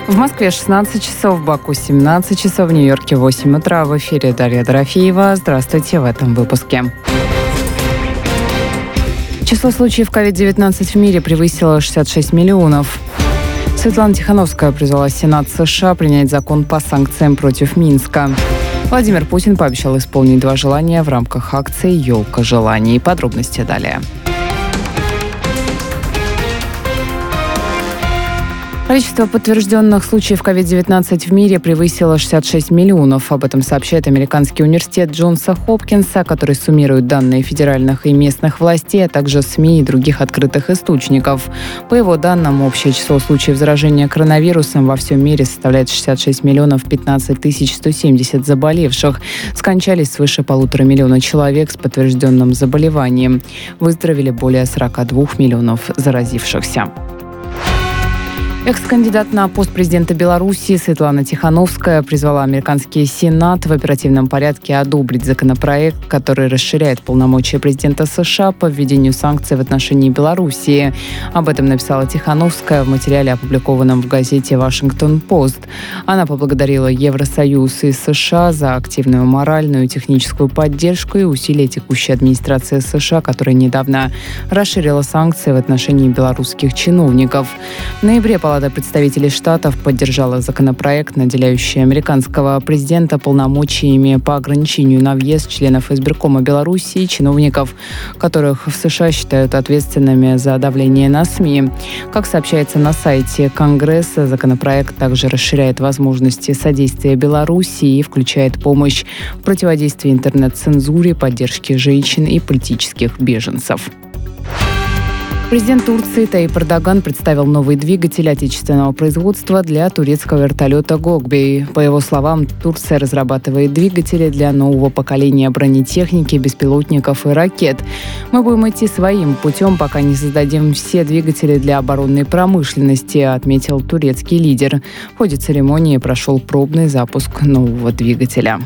В Москве 16 часов, в Баку 17 часов, в Нью-Йорке 8 утра. В эфире Дарья Дорофеева. Здравствуйте в этом выпуске. Число случаев COVID-19 в мире превысило 66 миллионов. Светлана Тихановская призвала Сенат США принять закон по санкциям против Минска. Владимир Путин пообещал исполнить 2 желания в рамках акции «Елка желаний». Подробности далее. Количество подтвержденных случаев COVID-19 в мире превысило 66 миллионов. Об этом сообщает американский университет Джонса Хопкинса, который суммирует данные федеральных и местных властей, а также СМИ и других открытых источников. По его данным, общее число случаев заражения коронавирусом во всем мире составляет 66 миллионов 15 тысяч 170 заболевших. Скончались свыше 1,5 миллиона человек с подтвержденным заболеванием. Выздоровели более 42 миллионов заразившихся. Экс-кандидат на пост президента Беларуси Светлана Тихановская призвала американский Сенат в оперативном порядке одобрить законопроект, который расширяет полномочия президента США по введению санкций в отношении Белоруссии. Об этом написала Тихановская в материале, опубликованном в газете «Вашингтон-Пост». Она поблагодарила Евросоюз и США за активную моральную и техническую поддержку и усилия текущей администрации США, которая недавно расширила санкции в отношении белорусских чиновников. В ноябре Палата представителей штатов поддержала законопроект, наделяющий американского президента полномочиями по ограничению на въезд членов избиркома Беларуси и чиновников, которых в США считают ответственными за давление на СМИ. Как сообщается на сайте Конгресса, законопроект также расширяет возможности содействия Беларуси и включает помощь в противодействии интернет-цензуре, поддержке женщин и политических беженцев. Президент Турции Таyyip Эрдоган представил новый двигатель отечественного производства для турецкого вертолета «Гокбей». По его словам, Турция разрабатывает двигатели для нового поколения бронетехники, беспилотников и ракет. «Мы будем идти своим путем, пока не создадим все двигатели для оборонной промышленности», отметил турецкий лидер. В ходе церемонии прошел пробный запуск нового двигателя.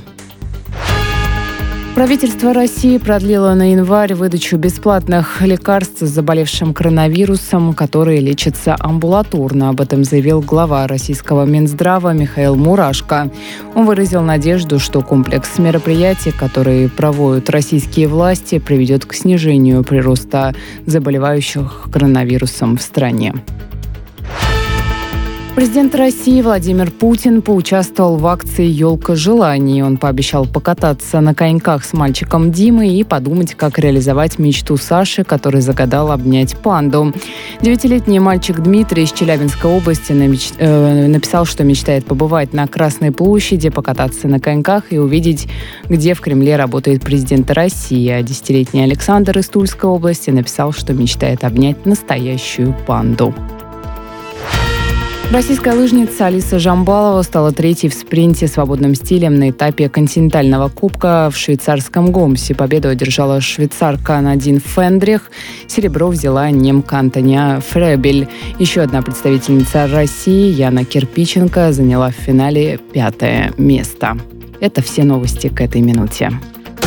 Правительство России продлило на январь выдачу бесплатных лекарств с заболевшим коронавирусом, которые лечатся амбулаторно. Об этом заявил глава российского Минздрава Михаил Мурашко. Он выразил надежду, что комплекс мероприятий, которые проводят российские власти, приведет к снижению прироста заболевающих коронавирусом в стране. Президент России Владимир Путин поучаствовал в акции «Елка желаний». Он пообещал покататься на коньках с мальчиком Димой и подумать, как реализовать мечту Саши, который загадал обнять панду. 9-летний мальчик Дмитрий из Челябинской области написал, что мечтает побывать на Красной площади, покататься на коньках и увидеть, где в Кремле работает президент России. А 10-летний Александр из Тульской области написал, что мечтает обнять настоящую панду. Российская лыжница Алиса Жамбалова стала третьей в спринте свободным стилем на этапе континентального кубка в швейцарском Гомсе. Победу одержала швейцарка Надин Фендрих. Серебро взяла немка Антония Фребель. Еще одна представительница России, Яна Кирпиченко, заняла в финале 5-е место. Это все новости к этой минуте.